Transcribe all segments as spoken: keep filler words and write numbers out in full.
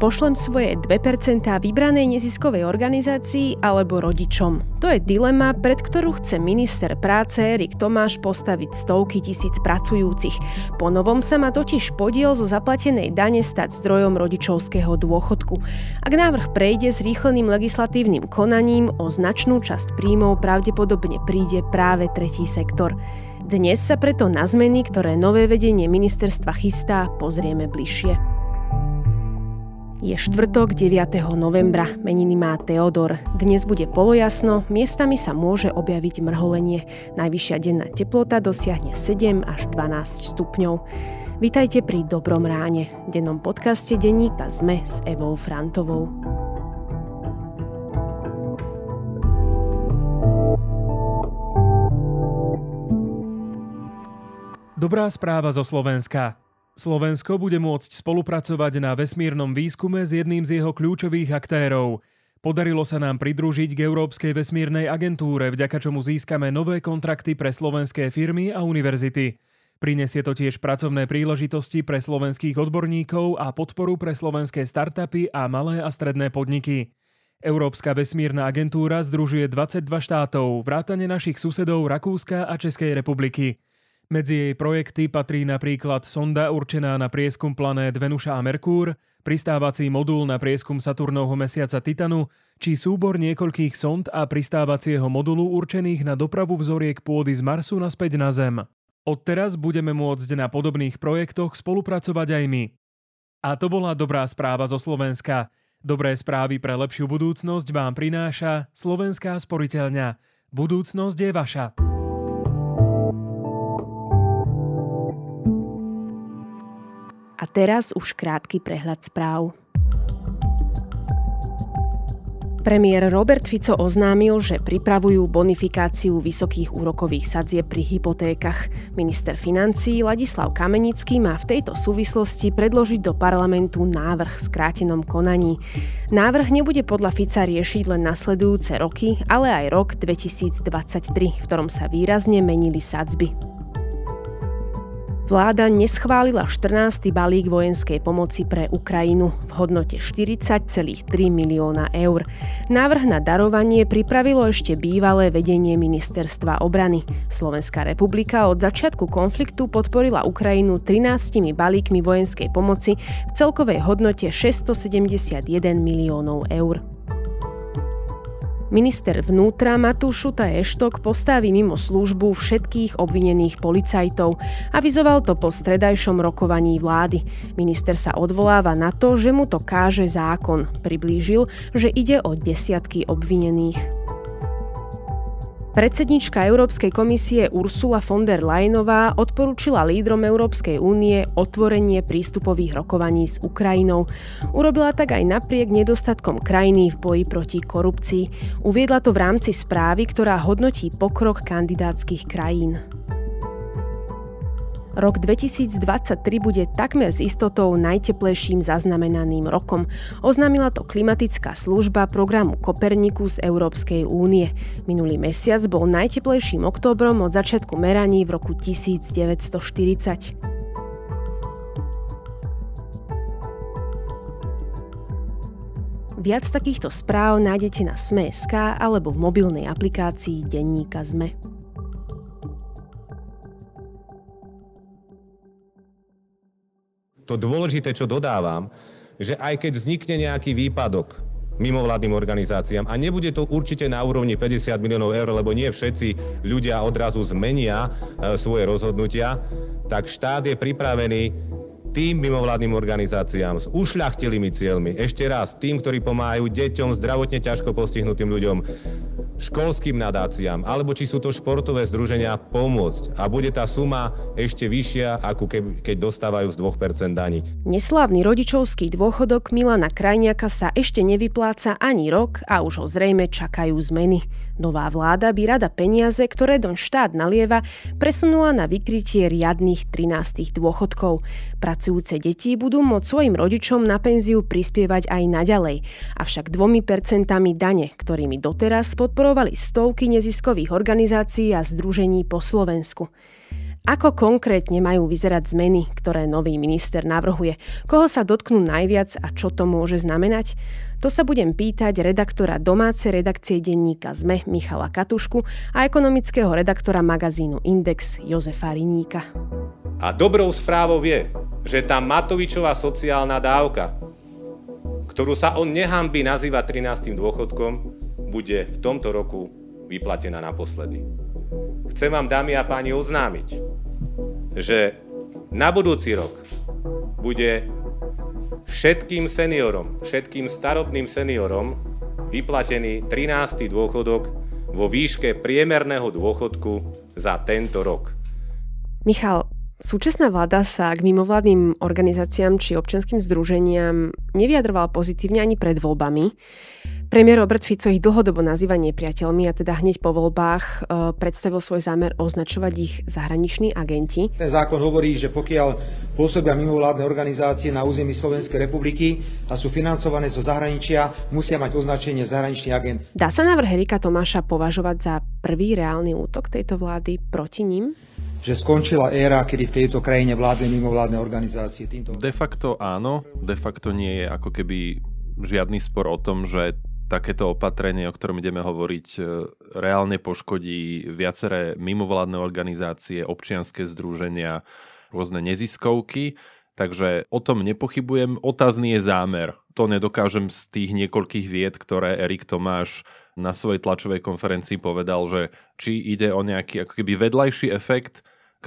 Pošlem svoje dve percentá vybranej neziskovej organizácii alebo rodičom? To je dilema, pred ktorú chce minister práce Erik Tomáš postaviť stovky tisíc pracujúcich. Po novom sa má totiž podiel zo zaplatenej dane stať zdrojom rodičovského dôchodku. Ak návrh prejde s rýchleným legislatívnym konaním, o značnú časť príjmov pravdepodobne príde práve tretí sektor. Dnes sa preto na zmeny, ktoré nové vedenie ministerstva chystá, pozrieme bližšie. Je štvrtok deviateho novembra, meniny má Teodor. Dnes bude polojasno, miestami sa môže objaviť mrholenie. Najvyššia denná teplota dosiahne sedem až dvanásť stupňov. Vitajte pri Dobrom ráne, dennom podcaste denníka SME s Evou Frantovou. Dobrá správa zo Slovenska. Slovensko bude môcť spolupracovať na vesmírnom výskume s jedným z jeho kľúčových aktérov. Podarilo sa nám pridružiť k Európskej vesmírnej agentúre, vďaka čomu získame nové kontrakty pre slovenské firmy a univerzity. Prinesie to tiež pracovné príležitosti pre slovenských odborníkov a podporu pre slovenské startupy a malé a stredné podniky. Európska vesmírna agentúra združuje dvadsaťdva štátov, vrátane našich susedov Rakúska a Českej republiky. Medzi jej projekty patrí napríklad sonda určená na prieskum planét Venuša a Merkúr, pristávací modul na prieskum Saturnovho mesiaca Titanu, či súbor niekoľkých sond a pristávacieho modulu určených na dopravu vzoriek pôdy z Marsu naspäť na Zem. Odteraz budeme môcť na podobných projektoch spolupracovať aj my. A to bola dobrá správa zo Slovenska. Dobré správy pre lepšiu budúcnosť vám prináša Slovenská sporiteľňa. Budúcnosť je vaša. A teraz už krátky prehľad správ. Premiér Robert Fico oznámil, že pripravujú bonifikáciu vysokých úrokových sadzieb pri hypotékach. Minister financií Ladislav Kamenický má v tejto súvislosti predložiť do parlamentu návrh v skrátenom konaní. Návrh nebude podľa Fica riešiť len nasledujúce roky, ale aj rok dvetisícdvadsaťtri, v ktorom sa výrazne menili sadzby. Vláda neschválila štrnásty balík vojenskej pomoci pre Ukrajinu v hodnote štyridsať celá tri milióna eur. Návrh na darovanie pripravilo ešte bývalé vedenie ministerstva obrany. Slovenská republika od začiatku konfliktu podporila Ukrajinu trinástimi balíkmi vojenskej pomoci v celkovej hodnote šesťstosedemdesiatjeden miliónov eur. Minister vnútra Matúš Šuta Eštok postaví mimo službu všetkých obvinených policajtov. Avizoval to po stredajšom rokovaní vlády. Minister sa odvoláva na to, že mu to káže zákon. Priblížil, že ide o desiatky obvinených. Predsedníčka Európskej komisie Ursula von der Leyenová odporúčila lídrom Európskej únie otvorenie prístupových rokovaní s Ukrajinou. Urobila tak aj napriek nedostatkom krajiny v boji proti korupcii. Uviedla to v rámci správy, ktorá hodnotí pokrok kandidátskych krajín. Rok dvetisícdvadsaťtri bude takmer s istotou najteplejším zaznamenaným rokom. Oznámila to klimatická služba programu Copernicus Európskej únie. Minulý mesiac bol najteplejším októbrom od začiatku meraní v roku devätnásťstoštyridsať. Viac takýchto správ nájdete na es em e bodka es ká alebo v mobilnej aplikácii denníka SME. To dôležité, čo dodávam, že aj keď vznikne nejaký výpadok mimovládnym organizáciám, a nebude to určite na úrovni päťdesiat miliónov eur, lebo nie všetci ľudia odrazu zmenia e, svoje rozhodnutia, tak štát je pripravený tým mimovládnym organizáciám s ušľachtilými cieľmi, ešte raz, tým, ktorí pomáhajú deťom, zdravotne ťažko postihnutým ľuďom, školským nadáciám, alebo či sú to športové združenia, pomôcť. A bude tá suma ešte vyššia, ako keď dostávajú z dve percentá daní. Neslávny rodičovský dôchodok Milana Krajniaka sa ešte nevypláca ani rok a už ho zrejme čakajú zmeny. Nová vláda by rada peniaze, ktoré doň štát nalieva, presunula na vykrytie riadnych trinástych dôchodkov. Pracujúce deti budú môcť svojim rodičom na penziu prispievať aj naďalej, avšak dvomi percentami dane, ktorými doteraz podporovali stovky neziskových organizácií a združení po Slovensku. Ako konkrétne majú vyzerať zmeny, ktoré nový minister navrhuje? Koho sa dotknú najviac a čo to môže znamenať? To sa budem pýtať redaktora domácej redakcie denníka es em e Michala Katušku a ekonomického redaktora magazínu Index Jozefa Riníka. A dobrou správou je, že tá Matovičová sociálna dávka, ktorú sa on nehanbí nazývať trinástym dôchodkom, bude v tomto roku vyplatená naposledy. Chcem vám, dámy a páni, oznámiť, že na budúci rok bude všetkým seniorom, všetkým starobným seniorom vyplatený trinásty dôchodok vo výške priemerného dôchodku za tento rok. Michal, súčasná vláda sa k mimovládnym organizáciám či občianskym združeniam nevyjadrovala pozitívne ani pred voľbami. Premiér Robert Fico ich dlhodobo nazýva nepriateľmi a teda hneď po voľbách e, predstavil svoj zámer označovať ich zahraniční agenti. Ten zákon hovorí, že pokiaľ pôsobia mimovládne organizácie na území Slovenskej republiky a sú financované zo zahraničia, musia mať označenie zahraničný agent. Dá sa návrh Erika Tomáša považovať za prvý reálny útok tejto vlády proti ním? Že skončila éra, kedy v tejto krajine vládli mimovládne organizácie. Týmto... De facto áno, de facto nie je ako keby žiadny spor o tom, že takéto opatrenie, o ktorom ideme hovoriť, reálne poškodí viaceré mimovládne organizácie, občianske združenia, rôzne neziskovky. Takže o tom nepochybujem. Otázny je zámer. To nedokážem z tých niekoľkých vied, ktoré Erik Tomáš na svojej tlačovej konferencii povedal, že či ide o nejaký ako keby vedľajší efekt,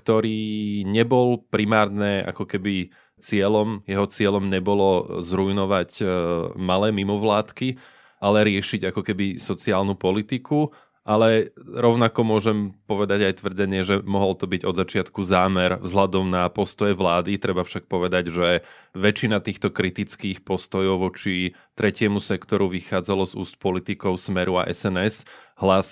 ktorý nebol primárne ako keby cieľom. Jeho cieľom nebolo zrujnovať malé mimovládky, ale riešiť ako keby sociálnu politiku, ale rovnako môžem povedať aj tvrdenie, že mohol to byť od začiatku zámer vzhľadom na postoje vlády. Treba však povedať, že väčšina týchto kritických postojov voči tretiemu sektoru vychádzalo z úst politikov Smeru a es en es. Hlas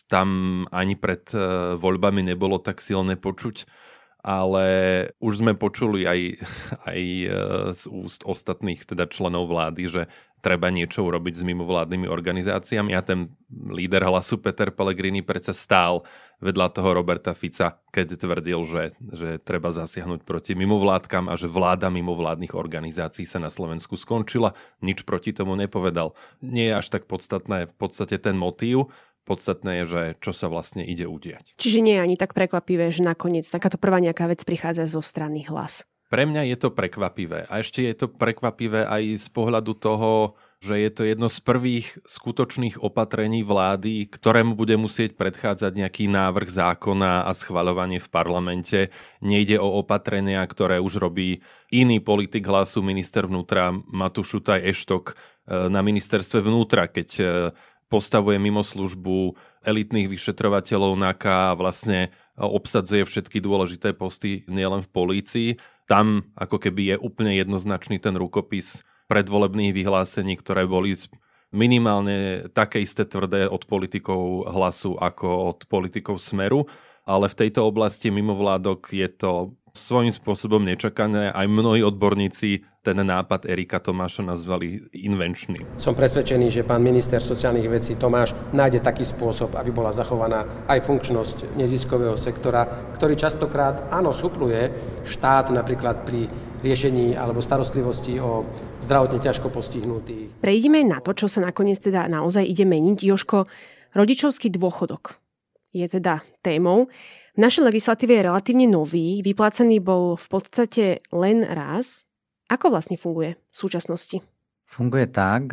tam ani pred voľbami nebolo tak silné počuť, ale už sme počuli aj, aj z úst ostatných teda členov vlády, že treba niečo urobiť s mimovládnymi organizáciami a ten líder Hlasu Peter Pellegrini predsa stál vedľa toho Roberta Fica, keď tvrdil, že, že treba zasiahnuť proti mimovládkam a že vláda mimovládnych organizácií sa na Slovensku skončila. Nič proti tomu nepovedal. Nie je až tak podstatné v podstate ten motív. Podstatné je, že čo sa vlastne ide udiať. Čiže nie je ani tak prekvapivé, že nakoniec takáto prvá nejaká vec prichádza zo strany Hlas. Pre mňa je to prekvapivé. A ešte je to prekvapivé aj z pohľadu toho, že je to jedno z prvých skutočných opatrení vlády, ktorému bude musieť predchádzať nejaký návrh zákona a schvaľovanie v parlamente. Nejde o opatrenia, ktoré už robí iný politik Hlasu, minister vnútra Matúš Šutaj Eštok na ministerstve vnútra, keď postavuje mimo službu elitných vyšetrovateľov NAKA a vlastne obsadzuje všetky dôležité posty nielen v polícii. Tam ako keby je úplne jednoznačný ten rukopis predvolebných vyhlásení, ktoré boli minimálne také isté tvrdé od politikov Hlasu ako od politikov Smeru, ale v tejto oblasti mimovládok je to svojím spôsobom nečakané. Aj mnohí odborníci ten nápad Erika Tomáša nazvali invenčný. Som presvedčený, že pán minister sociálnych vecí Tomáš nájde taký spôsob, aby bola zachovaná aj funkčnosť neziskového sektora, ktorý častokrát, áno, supluje štát napríklad pri riešení alebo starostlivosti o zdravotne ťažko postihnutých. Prejdeme na to, čo sa nakoniec teda naozaj ide meniť. Jožko, rodičovský dôchodok je teda témou. V našej legislatíve je relatívne nový, vyplácený bol v podstate len raz. Ako vlastne funguje v súčasnosti? Funguje tak,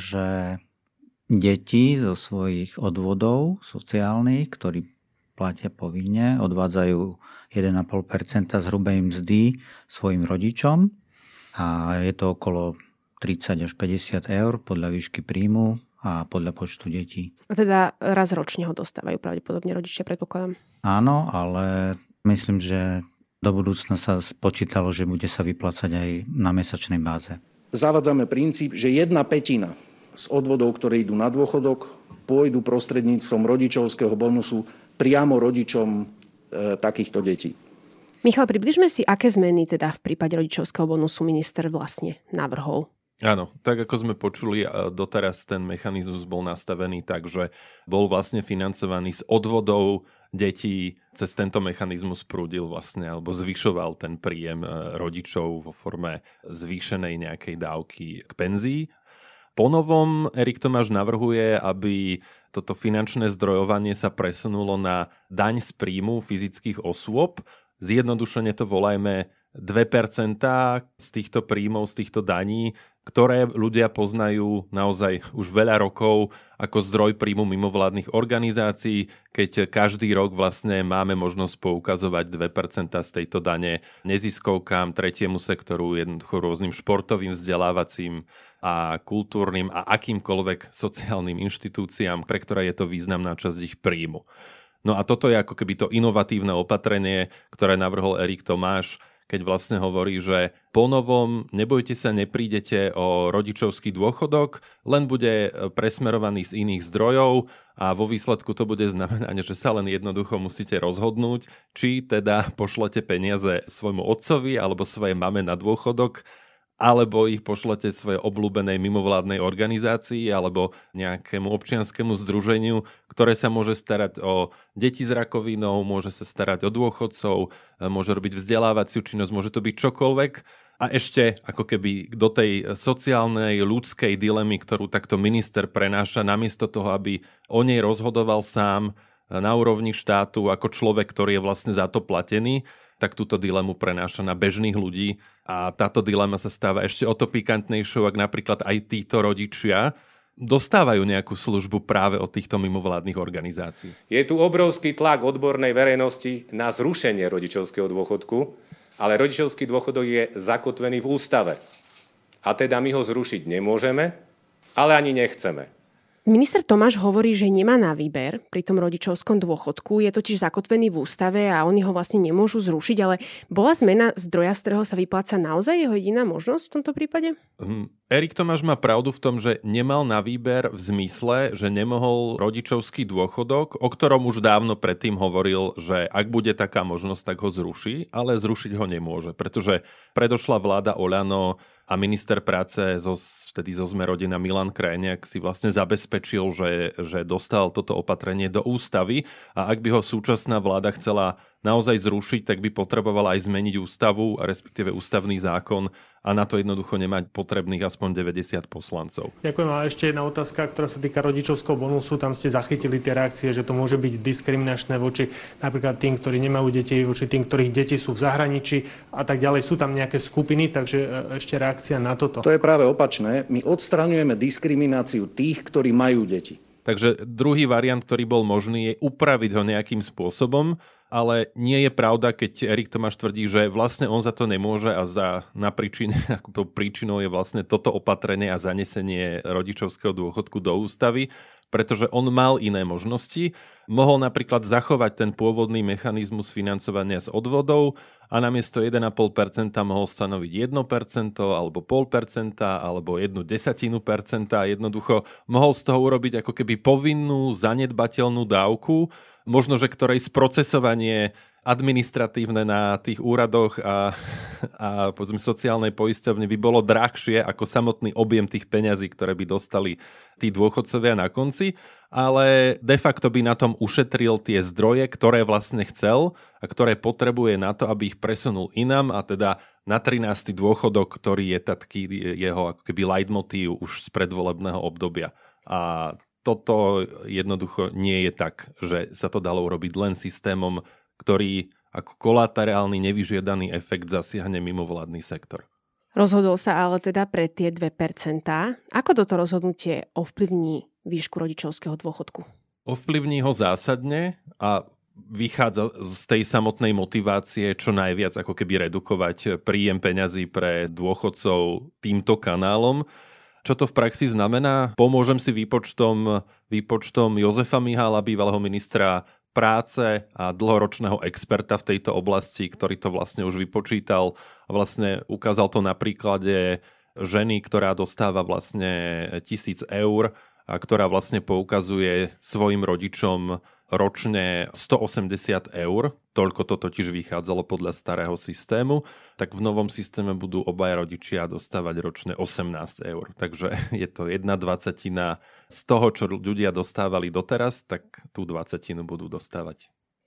že deti zo svojich odvodov sociálnych, ktorí platia povinne, odvádzajú jeden celá päť percenta z hrubej mzdy svojim rodičom a je to okolo tridsať až päťdesiat eur podľa výšky príjmu a podľa počtu detí. A teda raz ročne ho dostávajú pravdepodobne rodičia, predpokladám. Áno, ale myslím, že do budúcna sa spočítalo, že bude sa vyplácať aj na mesačnej báze. Zavádzame princíp, že jedna pätina z odvodov, ktoré idú na dôchodok, pôjdu prostredníctvom rodičovského bonusu priamo rodičom e, takýchto detí. Michal, približme si, aké zmeny teda v prípade rodičovského bonusu minister vlastne navrhol. Áno, tak ako sme počuli, doteraz ten mechanizmus bol nastavený tak, že bol vlastne financovaný z odvodov detí cez tento mechanizmus prúdil vlastne, alebo zvyšoval ten príjem rodičov vo forme zvýšenej nejakej dávky k penzii. Ponovom Erik Tomáš navrhuje, aby toto finančné zdrojovanie sa presunulo na daň z príjmu fyzických osôb. Zjednodušene to volajme dve percentá z týchto príjmov, z týchto daní, ktoré ľudia poznajú naozaj už veľa rokov ako zdroj príjmu mimovládnych organizácií, keď každý rok vlastne máme možnosť poukazovať dve percentá z tejto dane neziskovkám, tretiemu sektoru, jednoducho rôznym športovým, vzdelávacím a kultúrnym a akýmkoľvek sociálnym inštitúciám, pre ktoré je to významná časť ich príjmu. No a toto je ako keby to inovatívne opatrenie, ktoré navrhol Erik Tomáš, keď vlastne hovorí, že ponovom nebojte sa, neprídete o rodičovský dôchodok, len bude presmerovaný z iných zdrojov a vo výsledku to bude znamenať, že sa len jednoducho musíte rozhodnúť, či teda pošlete peniaze svojmu otcovi alebo svojej mame na dôchodok, alebo ich pošlete svojej obľúbenej mimovládnej organizácii alebo nejakému občianskému združeniu, ktoré sa môže starať o deti s rakovinou, môže sa starať o dôchodcov, môže robiť vzdelávaciu činnosť, môže to byť čokoľvek. A ešte ako keby do tej sociálnej, ľudskej dilemy, ktorú takto minister prenáša, namiesto toho, aby o nej rozhodoval sám na úrovni štátu ako človek, ktorý je vlastne za to platený, tak túto dilemu prenáša na bežných ľudí a táto dilema sa stáva ešte o to pikantnejšou, ak napríklad aj títo rodičia dostávajú nejakú službu práve od týchto mimovládnych organizácií. Je tu obrovský tlak odbornej verejnosti na zrušenie rodičovského dôchodku, ale rodičovský dôchodok je zakotvený v ústave. A teda my ho zrušiť nemôžeme, ale ani nechceme. Minister Tomáš hovorí, že nemá na výber pri tom rodičovskom dôchodku. Je totiž zakotvený v ústave a oni ho vlastne nemôžu zrušiť, ale bola zmena zdroja, z ktorého sa vypláca naozaj jeho jediná možnosť v tomto prípade? Um, Erik Tomáš má pravdu v tom, že nemal na výber v zmysle, že nemohol rodičovský dôchodok, o ktorom už dávno predtým hovoril, že ak bude taká možnosť, tak ho zruší, ale zrušiť ho nemôže, pretože predošla vláda Oľano a minister práce zo, vtedy zo Sme rodina Milan Krajniak si vlastne zabezpečil, že, že dostal toto opatrenie do ústavy a ak by ho súčasná vláda chcela naozaj zrušiť, tak by potrebovala aj zmeniť ústavu, respektíve ústavný zákon a na to jednoducho nemať potrebných aspoň deväťdesiat poslancov. Ďakujem. A ešte jedna otázka, ktorá sa týka rodičovského bonusu. Tam ste zachytili tie reakcie, že to môže byť diskriminačné voči napríklad tým, ktorí nemajú deti, voči tým, ktorých deti sú v zahraničí a tak ďalej. Sú tam nejaké skupiny, takže ešte reakcia na toto. To je práve opačné. My odstraňujeme diskrimináciu tých, ktorí majú deti. Takže druhý variant, ktorý bol možný, je upraviť ho nejakým spôsobom, ale nie je pravda, keď Erik Tomáš tvrdí, že vlastne on za to nemôže a za, na príčine, ako príčinou je vlastne toto opatrenie a zanesenie rodičovského dôchodku do ústavy, pretože on mal iné možnosti. Mohol napríklad zachovať ten pôvodný mechanizmus financovania z odvodov a namiesto jeden a pol percenta mohol stanoviť jedno percento alebo nula celá päť percenta alebo jednu desatinu percenta. Jednoducho mohol z toho urobiť ako keby povinnú zanedbateľnú dávku, možno, že ktorej sprocesovanie administratívne na tých úradoch a, a povedzme, sociálnej poisťovne by bolo drahšie ako samotný objem tých peňazí, ktoré by dostali tí dôchodcovia na konci, ale de facto by na tom ušetril tie zdroje, ktoré vlastne chcel a ktoré potrebuje na to, aby ich presunul inam a teda na trinásty dôchodok, ktorý je taký jeho ako keby leitmotív už z predvolebného obdobia. A toto jednoducho nie je tak, že sa to dalo urobiť len systémom, ktorý ako kolaterálny nevyžiadaný efekt zasiahne mimovládny sektor. Rozhodol sa ale teda pre tie dve percentá. Ako toto rozhodnutie ovplyvní výšku rodičovského dôchodku? Ovplyvní ho zásadne a vychádza z tej samotnej motivácie čo najviac ako keby redukovať príjem peňazí pre dôchodcov týmto kanálom. Čo to v praxi znamená? Pomôžem si výpočtom, výpočtom Jozefa Mihála, bývalého ministra práce a dlhoročného experta v tejto oblasti, ktorý to vlastne už vypočítal a vlastne ukázal to na príklade ženy, ktorá dostáva vlastne tisíc eur a ktorá vlastne poukazuje svojim rodičom ročne stoosemdesiat eur, toľko to totiž vychádzalo podľa starého systému, tak v novom systéme budú obaja rodičia dostávať ročne osemnásť eur. Takže je to jedna dvacatina z toho, čo ľudia dostávali doteraz, tak tú dvacatinu budú dostávať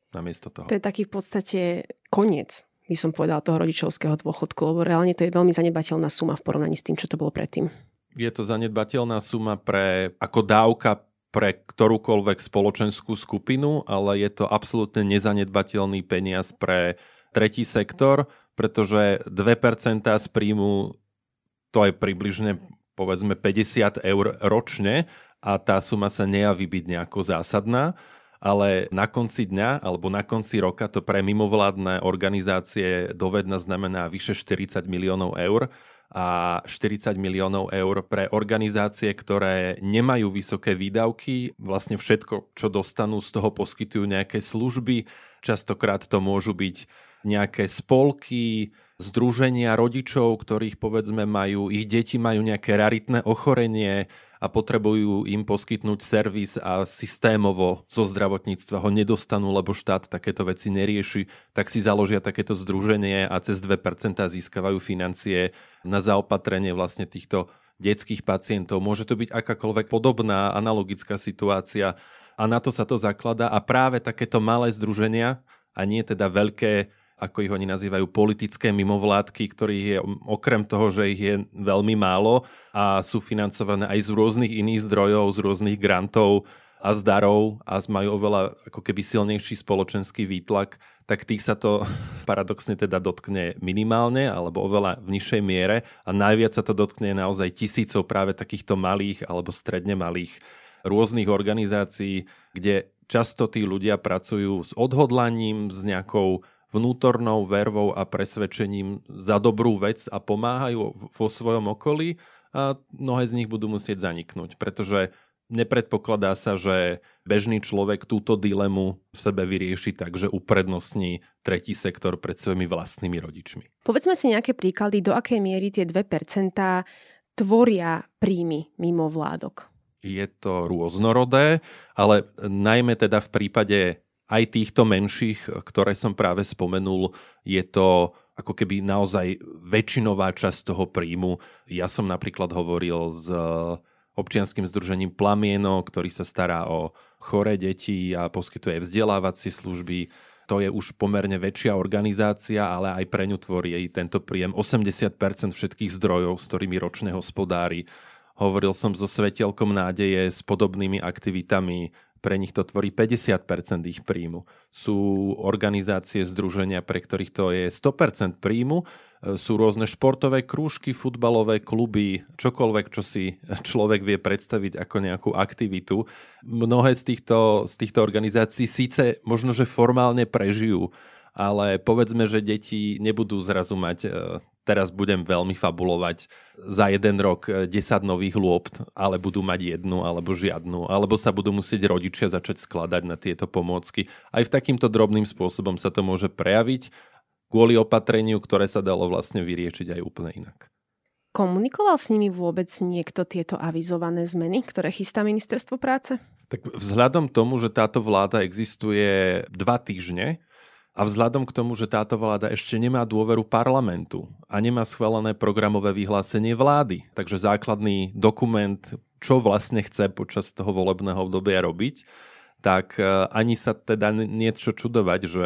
namiesto toho. To je taký v podstate koniec, by som povedal, toho rodičovského dôchodku, lebo reálne to je veľmi zanedbateľná suma v porovnaní s tým, čo to bolo predtým. Je to zanedbateľná suma pre, ako dávka pre ktorúkoľvek spoločenskú skupinu, ale je to absolútne nezanedbateľný peniaz pre tretí sektor, pretože dve percentá z príjmu to je približne povedzme päťdesiat eur ročne a tá suma sa nejaví byť nejako zásadná, ale na konci dňa alebo na konci roka to pre mimovládne organizácie dovedna znamená vyše štyridsať miliónov eur a štyridsať miliónov eur pre organizácie, ktoré nemajú vysoké výdavky. Vlastne všetko, čo dostanú, z toho poskytujú nejaké služby. Častokrát to môžu byť nejaké spolky, združenia rodičov, ktorých povedzme majú, ich deti majú nejaké raritné ochorenie a potrebujú im poskytnúť servis a systémovo zo zdravotníctva ho nedostanú, lebo štát takéto veci nerieši, tak si založia takéto združenie a cez dve percentá získavajú financie na zaopatrenie vlastne týchto detských pacientov. Môže to byť akákoľvek podobná analogická situácia a na to sa to zakladá a práve takéto malé združenia a nie teda veľké, ako ich oni nazývajú, politické mimovládky, ktorých je okrem toho, že ich je veľmi málo a sú financované aj z rôznych iných zdrojov, z rôznych grantov a z darov a majú oveľa ako keby silnejší spoločenský výtlak, tak tých sa to paradoxne teda dotkne minimálne alebo oveľa v nižšej miere a najviac sa to dotkne naozaj tisícov práve takýchto malých alebo stredne malých rôznych organizácií, kde často tí ľudia pracujú s odhodlaním, s nejakou vnútornou vervou a presvedčením za dobrú vec a pomáhajú vo svojom okolí a mnohé z nich budú musieť zaniknúť, pretože nepredpokladá sa, že bežný človek túto dilemu v sebe vyrieši tak, že uprednostní tretí sektor pred svojimi vlastnými rodičmi. Povedzme si nejaké príklady, do akej miery tie dve percentá tvoria príjmy mimovládok. Je to rôznorodé, ale najmä teda v prípade aj týchto menších, ktoré som práve spomenul, je to ako keby naozaj väčšinová časť toho príjmu. Ja som napríklad hovoril s občianskym združením Plamieno, ktorý sa stará o choré deti a poskytuje vzdelávacie služby. To je už pomerne väčšia organizácia, ale aj pre ňu tvorí jej tento príjem osemdesiat percent všetkých zdrojov, s ktorými ročne hospodári. Hovoril som so Svetelkom nádeje s podobnými aktivitami. Pre nich to tvorí päťdesiat percent ich príjmu. Sú organizácie, združenia, pre ktorých to je sto percent príjmu. Sú rôzne športové krúžky, futbalové kluby, čokoľvek, čo si človek vie predstaviť ako nejakú aktivitu. Mnohé z týchto, z týchto organizácií síce možno, že formálne prežijú, ale povedzme, že deti nebudú zrazu mať, teraz budem veľmi fabulovať, za jeden rok desať nových lôpt, ale budú mať jednu alebo žiadnu, alebo sa budú musieť rodičia začať skladať na tieto pomôcky. Aj v takýmto drobným spôsobom sa to môže prejaviť kvôli opatreniu, ktoré sa dalo vlastne vyriešiť aj úplne inak. Komunikoval s nimi vôbec niekto tieto avizované zmeny, ktoré chystá ministerstvo práce? Tak vzhľadom tomu, že táto vláda existuje dva týždne, a vzhľadom k tomu, že táto vláda ešte nemá dôveru parlamentu a nemá schválené programové vyhlásenie vlády, takže základný dokument, čo vlastne chce počas toho volebného obdobia robiť, tak ani sa teda niečo čudovať, že,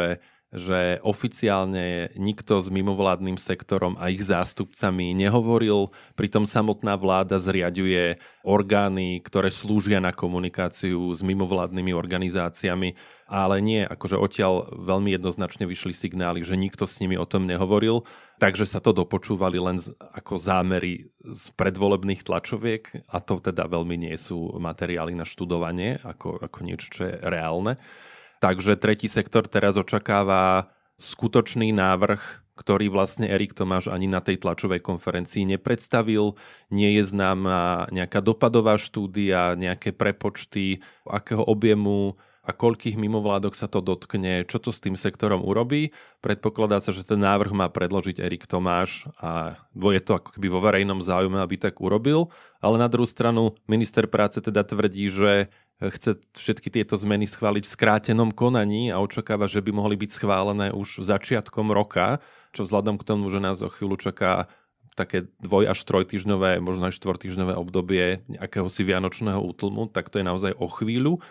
že oficiálne nikto s mimovládnym sektorom a ich zástupcami nehovoril, pritom samotná vláda zriaďuje orgány, ktoré slúžia na komunikáciu s mimovládnymi organizáciami, ale nie, akože odtiaľ veľmi jednoznačne vyšli signály, že nikto s nimi o tom nehovoril, takže sa to dopočúvali len z, ako zámery z predvolebných tlačoviek a to teda veľmi nie sú materiály na študovanie, ako, ako niečo, čo je reálne. Takže tretí sektor teraz očakáva skutočný návrh, ktorý vlastne Erik Tomáš ani na tej tlačovej konferencii nepredstavil. Nie je známa nejaká dopadová štúdia, nejaké prepočty, akého objemu a koľkých mimovládok sa to dotkne, čo to s tým sektorom urobí. Predpokladá sa, že ten návrh má predložiť Erik Tomáš a je to ako keby vo verejnom záujme, aby tak urobil. Ale na druhú stranu minister práce teda tvrdí, že chce všetky tieto zmeny schváliť v skrátenom konaní a očakáva, že by mohli byť schválené už začiatkom roka, čo vzhľadom k tomu, že nás o chvíľu čaká také dvoj až trojtýždňové, možno aj štvortýždňové obdobie akéhosi vianočného útlmu, tak to je naozaj o chvíľu.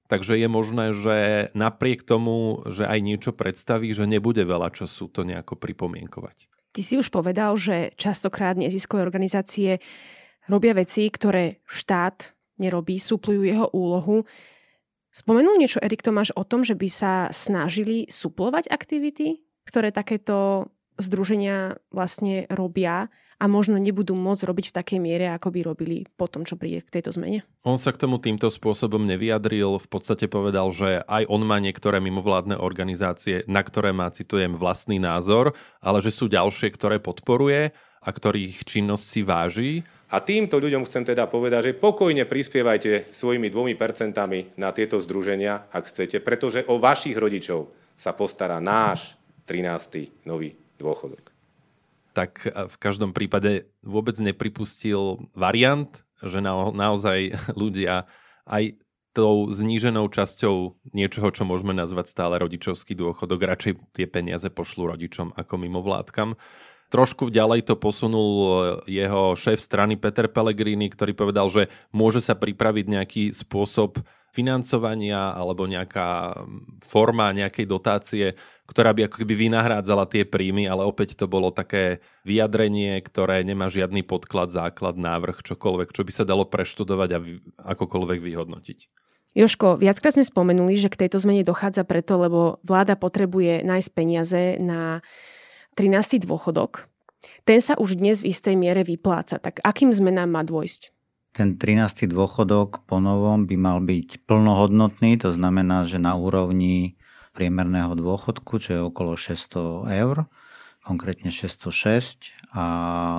Takže je možné, že napriek tomu, že aj niečo predstaví, že nebude veľa času to nejako pripomienkovať. Ty si už povedal, že častokrát neziskové organizácie robia veci, ktoré štát nerobí, suplujú jeho úlohu. Spomenul niečo Erik Tomáš o tom, že by sa snažili suplovať aktivity, ktoré takéto združenia vlastne robia a možno nebudú môcť robiť v takej miere, ako by robili po tom, čo príde k tejto zmene? On sa k tomu týmto spôsobom nevyjadril. V podstate povedal, že aj on má niektoré mimovládne organizácie, na ktoré má, citujem, vlastný názor, ale že sú ďalšie, ktoré podporuje a ktorých činnosť si váži. A týmto ľuďom chcem teda povedať, že pokojne prispievajte svojimi dvomi percentami na tieto združenia, ak chcete, pretože o vašich rodičov sa postará náš trinásty nový dôchodok. Tak v každom prípade vôbec nepripustil variant, že na, naozaj ľudia aj tou zníženou časťou niečoho, čo môžeme nazvať stále rodičovský dôchodok, radšej tie peniaze pošlú rodičom ako mimovládkam. Trošku ďalej to posunul jeho šéf strany Peter Pellegrini, ktorý povedal, že môže sa pripraviť nejaký spôsob financovania alebo nejaká forma nejakej dotácie, ktorá by ako keby vynahrádzala tie príjmy, ale opäť to bolo také vyjadrenie, ktoré nemá žiadny podklad, základ, návrh, čokoľvek, čo by sa dalo preštudovať a akokoľvek vyhodnotiť. Jožko, viackrát sme spomenuli, že k tejto zmene dochádza preto, lebo vláda potrebuje nájsť peniaze na trinásty dôchodok. Ten sa už dnes v istej miere vypláca. Tak akým zmenám má dôjsť? Ten trinásty dôchodok po novom by mal byť plnohodnotný, to znamená, že na úrovni priemerného dôchodku, čo je okolo šesťsto eur, konkrétne šesťstošesť, a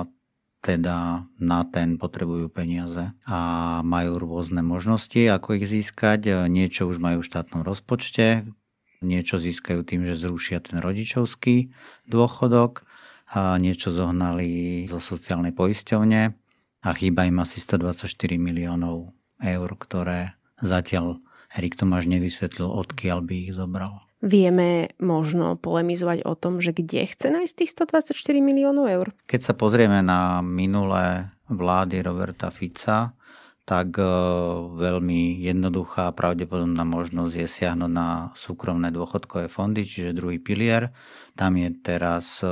teda na ten potrebujú peniaze a majú rôzne možnosti, ako ich získať. Niečo už majú v štátnom rozpočte, niečo získajú tým, že zrušia ten rodičovský dôchodok a niečo zohnali zo sociálnej poisťovne a chýba im asi stodvadsaťštyri miliónov eur, ktoré zatiaľ Erik Tomáš nevysvetlil, odkiaľ by ich zobral. Vieme možno polemizovať o tom, že kde chce nájsť tých stodvadsaťštyri miliónov eur? Keď sa pozrieme na minulé vlády Roberta Fica, tak veľmi jednoduchá pravdepodobná možnosť je siahnuť na súkromné dôchodkové fondy, čiže druhý pilier. Tam je teraz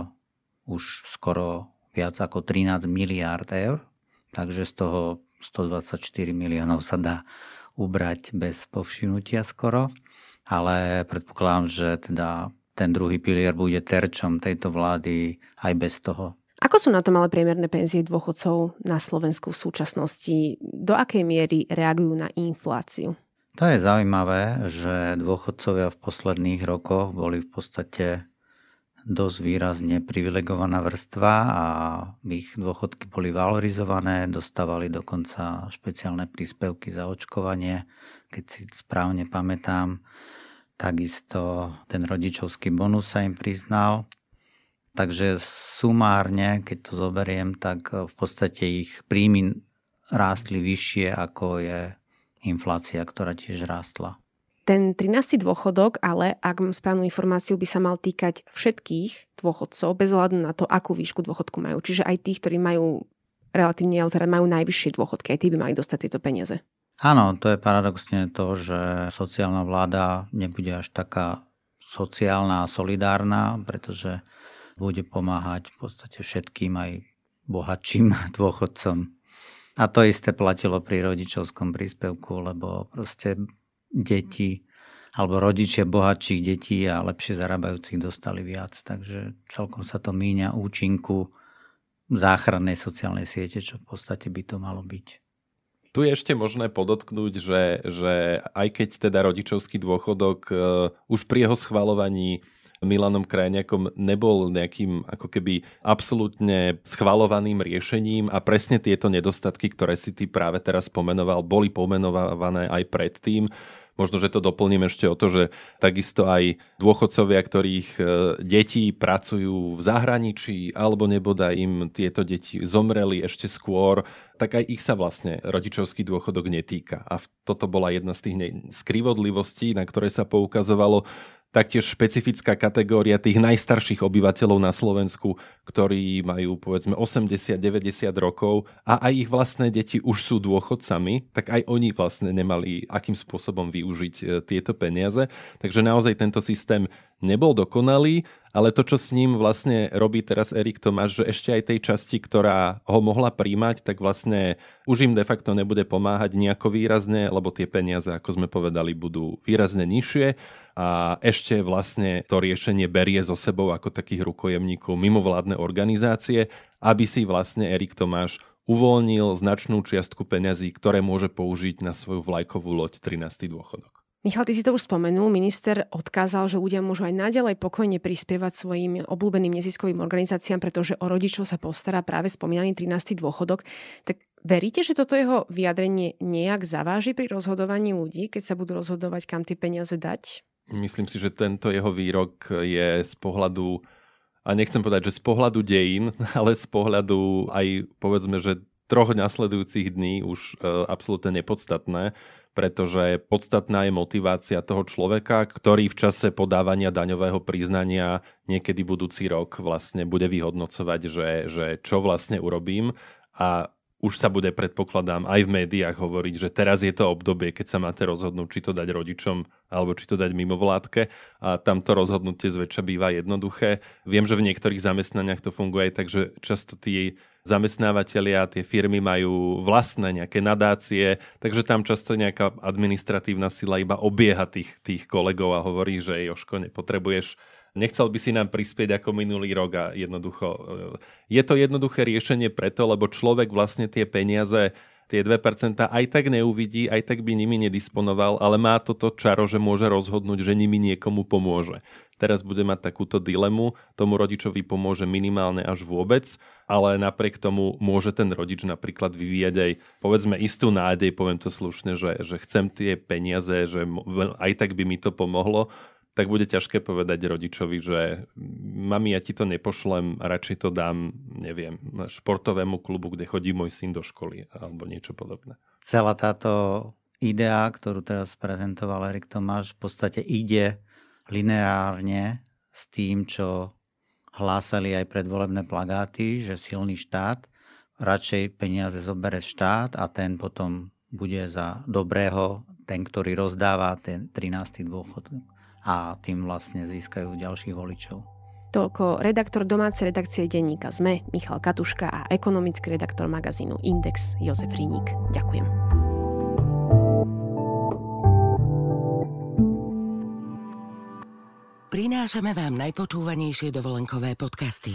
už skoro viac ako trinásť miliárd eur, takže z toho stodvadsaťštyri miliónov sa dá ubrať bez povšimnutia skoro. Ale predpokladám, že teda ten druhý pilier bude terčom tejto vlády aj bez toho. Ako sú na tom ale priemerné penzie dôchodcov na Slovensku v súčasnosti? Do akej miery reagujú na infláciu? To je zaujímavé, že dôchodcovia v posledných rokoch boli v podstate dosť výrazne privilegovaná vrstva a ich dôchodky boli valorizované, dostávali dokonca špeciálne príspevky za očkovanie, keď si správne pamätám. Takisto ten rodičovský bonus sa im priznal. Takže sumárne, keď to zoberiem, tak v podstate ich príjmy rástli vyššie, ako je inflácia, ktorá tiež rástla. Ten trinásty dôchodok, ale ak mám správnu informáciu, by sa mal týkať všetkých dôchodcov, bez ohľadu na to, akú výšku dôchodku majú. Čiže aj tých, ktorí majú relatívne, ale teda majú najvyššie dôchodky, aj tí by mali dostať tieto peniaze. Áno, to je paradoxne to, že sociálna vláda nebude až taká sociálna a solidárna, pretože bude pomáhať v podstate všetkým, aj bohatším dôchodcom. A to isté platilo pri rodičovskom príspevku, lebo proste deti alebo rodičia bohatších detí a lepšie zarábajúcich dostali viac. Takže celkom sa to míňa účinku záchrannej sociálnej siete, čo v podstate by to malo byť. Tu je ešte možné podotknúť, že, že aj keď teda rodičovský dôchodok uh, už pri jeho schvaľovaní Milanom Krajniakom nebol nejakým ako keby absolútne schvaľovaným riešením a presne tieto nedostatky, ktoré si ty práve teraz pomenoval, boli pomenované aj predtým. Možno, že to doplním ešte o to, že takisto aj dôchodcovia, ktorých deti pracujú v zahraničí alebo nebodaj im tieto deti zomreli ešte skôr, tak aj ich sa vlastne rodičovský dôchodok netýka. A toto bola jedna z tých skrivodlivostí, na ktoré sa poukazovalo. taktiež špecifická kategória tých najstarších obyvateľov na Slovensku, ktorí majú povedzme osemdesiat deväťdesiat rokov a aj ich vlastné deti už sú dôchodcami, tak aj oni vlastne nemali akým spôsobom využiť tieto peniaze. Takže naozaj tento systém nebol dokonalý, ale to, čo s ním vlastne robí teraz Erik Tomáš, že ešte aj tej časti, ktorá ho mohla príjmať, tak vlastne už im de facto nebude pomáhať nejako výrazne, lebo tie peniaze, ako sme povedali, budú výrazne nižšie a ešte vlastne to riešenie berie so sebou ako takých rukojemníkov mimovládne organizácie, aby si vlastne Erik Tomáš uvoľnil značnú čiastku peňazí, ktoré môže použiť na svoju vlajkovú loď trinásty dôchodok. Michal, ty si to už spomenul, minister odkázal, že ľudia môžu aj naďalej pokojne prispievať svojim obľúbeným neziskovým organizáciám, pretože o rodičov sa postará práve spomínaný trinásty dôchodok. Tak veríte, že toto jeho vyjadrenie nejak zaváži pri rozhodovaní ľudí, keď sa budú rozhodovať, kam tie peniaze dať? Myslím si, že tento jeho výrok je z pohľadu, a nechcem povedať, že z pohľadu dejín, ale z pohľadu aj povedzme, že troch nasledujúcich dní už e, absolútne nepodstatné, pretože podstatná je motivácia toho človeka, ktorý v čase podávania daňového priznania niekedy budúci rok vlastne bude vyhodnocovať, že, že čo vlastne urobím a už sa bude, predpokladám, aj v médiách hovoriť, že teraz je to obdobie, keď sa máte rozhodnúť, či to dať rodičom, alebo či to dať mimovládke. A tamto rozhodnutie zväčša býva jednoduché. Viem, že v niektorých zamestnaniach to funguje aj tak, že často tí zamestnávateľia, tie firmy majú vlastné nejaké nadácie, takže tam často nejaká administratívna sila iba obieha tých, tých kolegov a hovorí, že Jožko, nepotrebuješ, nechcel by si nám prispieť ako minulý rok a jednoducho. Je to jednoduché riešenie preto, lebo človek vlastne tie peniaze, tie dve percentá aj tak neuvidí, aj tak by nimi nedisponoval, ale má toto čaro, že môže rozhodnúť, že nimi niekomu pomôže. Teraz bude mať takúto dilemu, tomu rodičovi pomôže minimálne až vôbec, ale napriek tomu môže ten rodič napríklad vyvíjať aj, povedzme, istú nádej, poviem to slušne, že, že chcem tie peniaze, že aj tak by mi to pomohlo, tak bude ťažké povedať rodičovi, že mami, ja ti to nepošlem, radšej to dám, neviem, športovému klubu, kde chodí môj syn do školy, alebo niečo podobné. Celá táto idea, ktorú teraz prezentoval Erik Tomáš, v podstate ide lineárne s tým, čo hlásali aj predvolebné plagáty, že silný štát, radšej peniaze zobere štát a ten potom bude za dobrého, ten, ktorý rozdáva ten trinásty dôchodok. A tým vlastne získajú ďalších voličov. Toľko redaktor domácej redakcie denníka es em e Michal Katuška a ekonomický redaktor magazínu Index Jozef Hriník. Ďakujem. Prinášame vám najpočúvanejšie dovolenkové podcasty.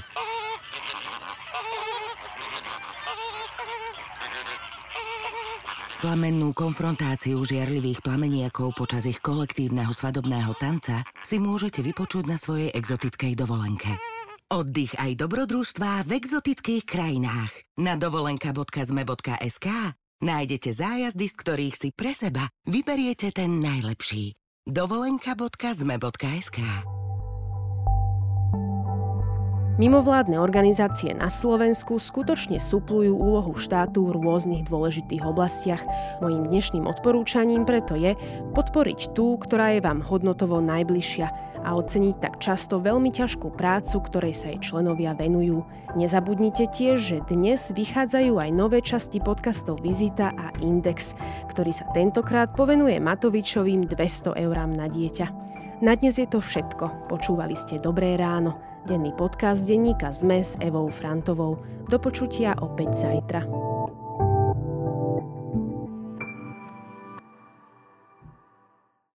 Plamennú konfrontáciu žiarlivých plameniakov počas ich kolektívneho svadobného tanca si môžete vypočuť na svojej exotickej dovolenke. Oddych aj dobrodružstvá v exotických krajinách. Na dovolenka bodka zme bodka es ká nájdete zájazdy, z ktorých si pre seba vyberiete ten najlepší. dovolenka bodka zme bodka es ká Mimovládne organizácie na Slovensku skutočne suplujú úlohu štátu v rôznych dôležitých oblastiach. Mojím dnešným odporúčaním preto je podporiť tú, ktorá je vám hodnotovo najbližšia a oceniť tak často veľmi ťažkú prácu, ktorej sa jej členovia venujú. Nezabudnite tiež, že dnes vychádzajú aj nové časti podcastov Vizita a Index, ktorý sa tentokrát povenuje Matovičovým dvesto eurám na dieťa. Na dnes je to všetko. Počúvali ste Dobré ráno. Denný podcast denníka es em e s Evou Frantovou. Do počutia opäť zajtra.